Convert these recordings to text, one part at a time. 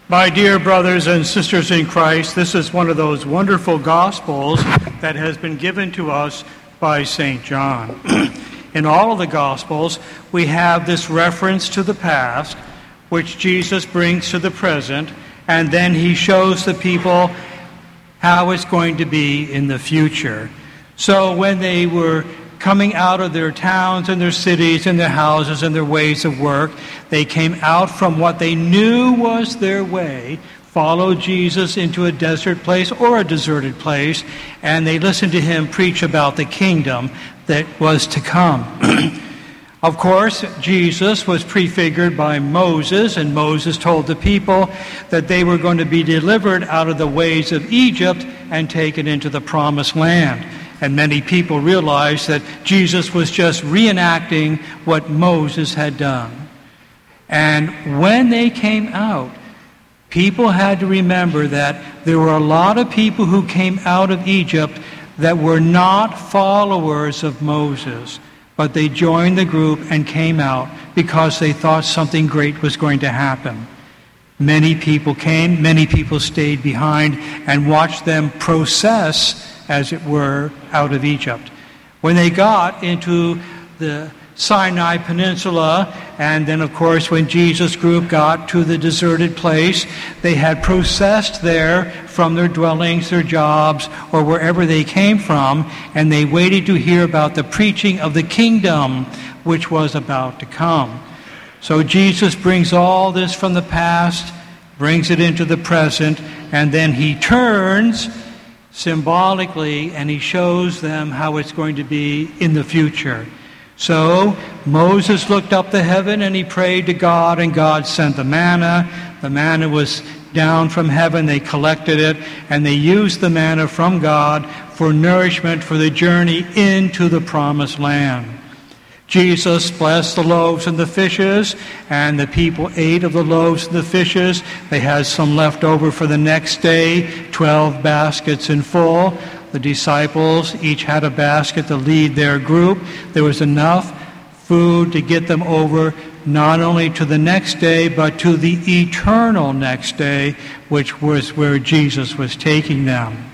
My dear brothers and sisters in Christ, this is one of those wonderful Gospels that has been given to us by St. John. In all of the Gospels, we have this reference to the past, which Jesus brings to the present, and then he shows the people how it's going to be in the future. So when they were coming out of their towns and their cities and their houses and their ways of work, they came out from what they knew was their way, followed Jesus into a desert place or a deserted place, and they listened to him preach about the kingdom that was to come. Of course, Jesus was prefigured by Moses, and Moses told the people that they were going to be delivered out of the ways of Egypt and taken into the promised land. And many people realized that Jesus was just reenacting what Moses had done. And when they came out, people had to remember that there were a lot of people who came out of Egypt that were not followers of Moses, but they joined the group and came out because they thought something great was going to happen. Many people came, many people stayed behind and watched them process, as it were, out of Egypt. When they got into the Sinai Peninsula, and then, of course, when Jesus' group got to the deserted place, they had processed there from their dwellings, their jobs, or wherever they came from, and they waited to hear about the preaching of the kingdom, which was about to come. So Jesus brings all this from the past, brings it into the present, and then he turns symbolically, and he shows them how it's going to be in the future. So Moses looked up to heaven and he prayed to God, and God sent the manna. The manna was down from heaven. They collected it, and they used the manna from God for nourishment for the journey into the promised land. Jesus blessed the loaves and the fishes, and the people ate of the loaves and the fishes. They had some left over for the next day, 12 baskets in full. The disciples each had a basket to lead their group. There was enough food to get them over not only to the next day, but to the eternal next day, which was where Jesus was taking them.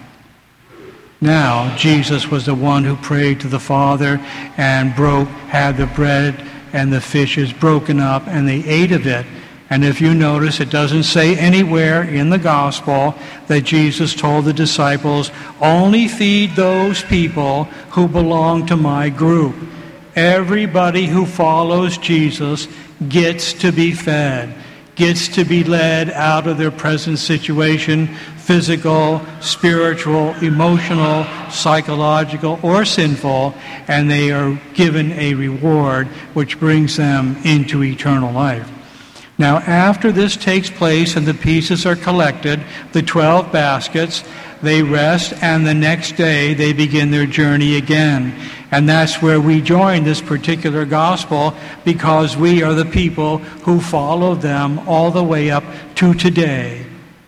Now, Jesus was the one who prayed to the Father and had the bread and the fishes broken up, and they ate of it. And if you notice, it doesn't say anywhere in the gospel that Jesus told the disciples, only feed those people who belong to my group. Everybody who follows Jesus gets to be fed, gets to be led out of their present situation, physical, spiritual, emotional, psychological, or sinful, and they are given a reward which brings them into eternal life. Now, after this takes place and the pieces are collected, the 12 baskets, they rest, and the next day they begin their journey again. And that's where we join this particular gospel, because we are the people who follow them all the way up to today.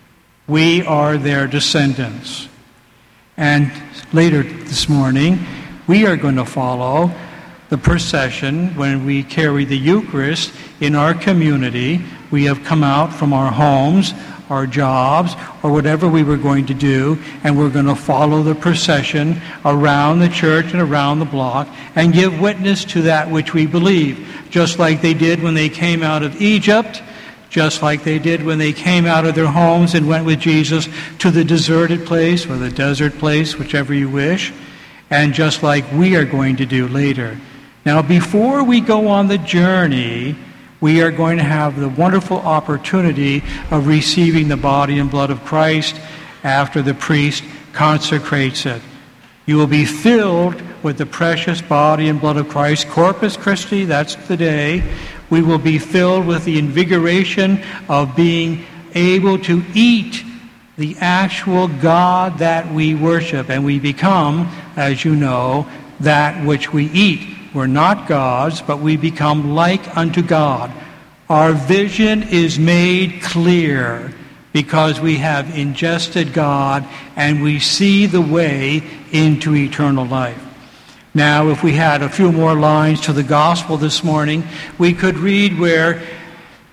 We are their descendants. And later this morning, we are going to follow the procession when we carry the Eucharist in our community. We have come out from our homes, our jobs, or whatever we were going to do, and we're going to follow the procession around the church and around the block and give witness to that which we believe, just like they did when they came out of Egypt, just like they did when they came out of their homes and went with Jesus to the deserted place or the desert place, whichever you wish, and just like we are going to do later. Now, before we go on the journey, we are going to have the wonderful opportunity of receiving the body and blood of Christ after the priest consecrates it. You will be filled with the precious body and blood of Christ. Corpus Christi, that's the day. We will be filled with the invigoration of being able to eat the actual God that we worship. And we become, as you know, that which we eat. We're not gods, but we become like unto God. Our vision is made clear because we have ingested God and we see the way into eternal life. Now, if we had a few more lines to the gospel this morning, we could read where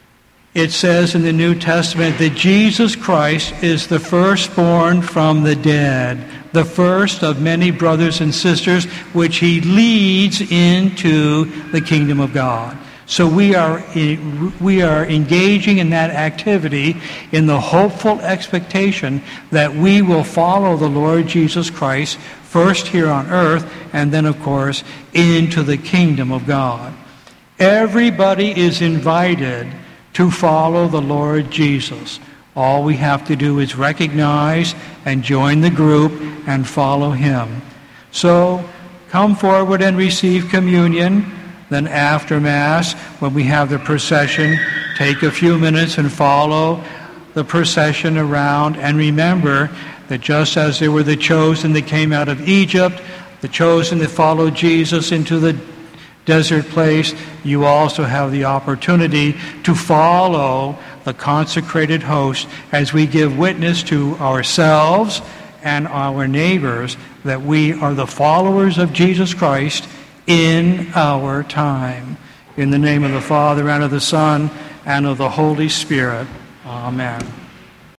it says in the New Testament that Jesus Christ is the firstborn from the dead, the first of many brothers and sisters, which he leads into the kingdom of God. So we are engaging in that activity in the hopeful expectation that we will follow the Lord Jesus Christ first here on earth and then, of course, into the kingdom of God. Everybody is invited to follow the Lord Jesus. All we have to do is recognize and join the group and follow him. So come forward and receive communion. Then after Mass, when we have the procession, take a few minutes and follow the procession around. And remember that just as there were the chosen that came out of Egypt, the chosen that followed Jesus into the desert place, you also have the opportunity to follow the consecrated host as we give witness to ourselves and our neighbors that we are the followers of Jesus Christ in our time. In the name of the Father, and of the Son, and of the Holy Spirit. Amen.